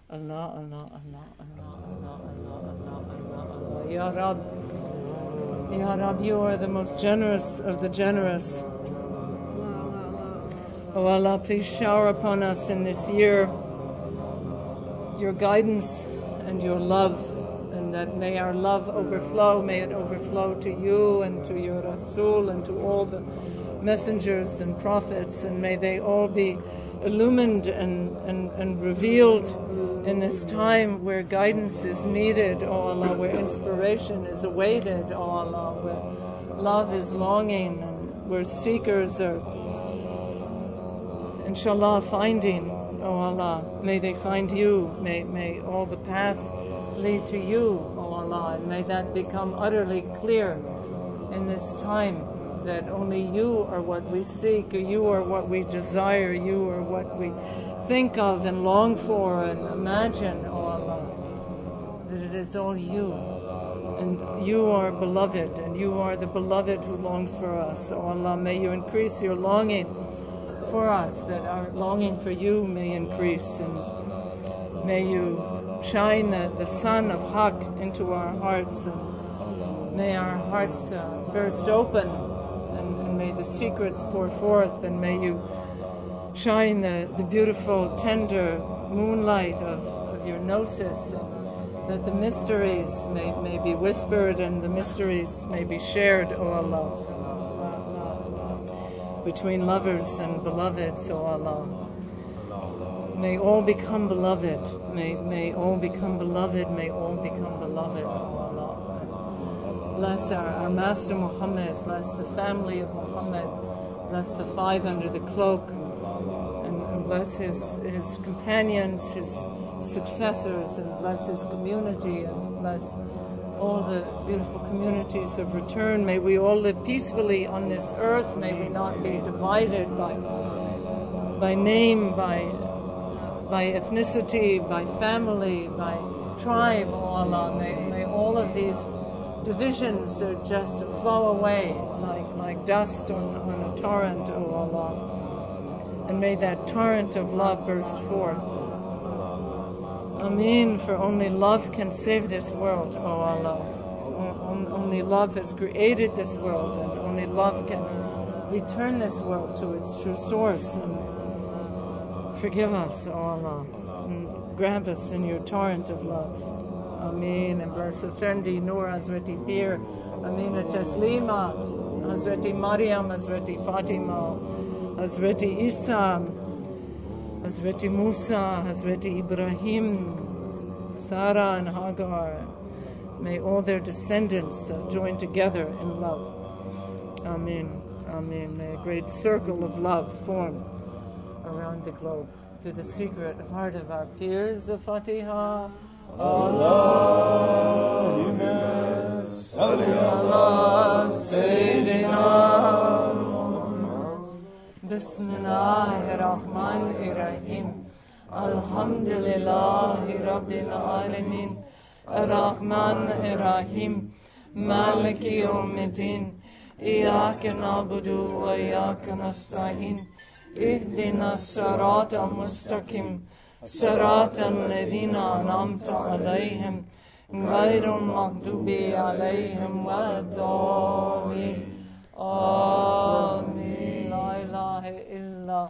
Allah, Allah, Allah, Allah, Allah, Allah, Allah, Allah, Allah. Ya Rab, Ya Rab, you are the most generous of the generous. Oh Allah, please shower upon us in this year your guidance and your love, and that may our love overflow, may it overflow to you and to your Rasul and to all the messengers and prophets, and may they all be illumined and revealed in this time where guidance is needed, O Allah, where inspiration is awaited, O Allah, where love is longing, and where seekers are, inshallah, finding, O Allah. May they find you, may all the paths lead to you, O Allah, and may that become utterly clear in this time, that only you are what we seek, you are what we desire, you are what we think of and long for and imagine, O Allah, that it is all you, and you are beloved, and you are the beloved who longs for us. O Allah, may you increase your longing for us, that our longing for you may increase, and may you shine the sun of Haqq into our hearts, and may our hearts burst open, and may the secrets pour forth, and may you shine the beautiful, tender moonlight of your gnosis, and that the mysteries may be whispered and the mysteries may be shared, O Allah, between lovers and beloveds, O Allah. May all become beloved. May all become beloved. May all become beloved, O Allah. Bless our Master Muhammad. Bless the family of Muhammad. Bless the five under the cloak. And bless his companions, his successors, and bless his community, and bless all the beautiful communities of return. May we all live peacefully on this earth. May we not be divided by name, by ethnicity, by family, by tribe, O Allah. May all of these divisions that just flow away like dust on a torrent, O Allah. And may that torrent of love burst forth. Ameen, for only love can save this world, O Allah. Only love has created this world, and only love can return this world to its true source. And forgive us, O Allah, and grab us in your torrent of love. Ameen. And bless Effendi, Noor, Hazreti Pir, Amina Taslima, Hazreti Maryam, Hazreti Fatima, Hazreti Isa, Hazreti Musa, Hazreti Ibrahim, Sarah and Hagar. May all their descendants join together in love. Amen. Amen. May a great circle of love form around the globe. To the secret heart of our peers, the Fatiha. Allahumma salli ala Sayyidina Bismillahirrahmanirrahim. Alhamdulillahi Rabbil Alameen. Ar-Rahmanir-Rahim. Maliki Yawmiddin. Iyyaka na'budu wa iyyaka nasta'in. Ihdina as-sirata al-mustaqim. Sirata alladhina an'amta alayhim. Ghayril maghdubi alayhim wad-dallin. Amin. La ilaha illa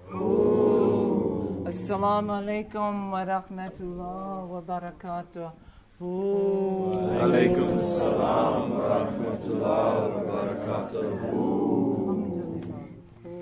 hu. Assalamu alaikum wa rahmatullah wa barakatuh. Alaikum assalam wa rahmatullah wa barakatuh.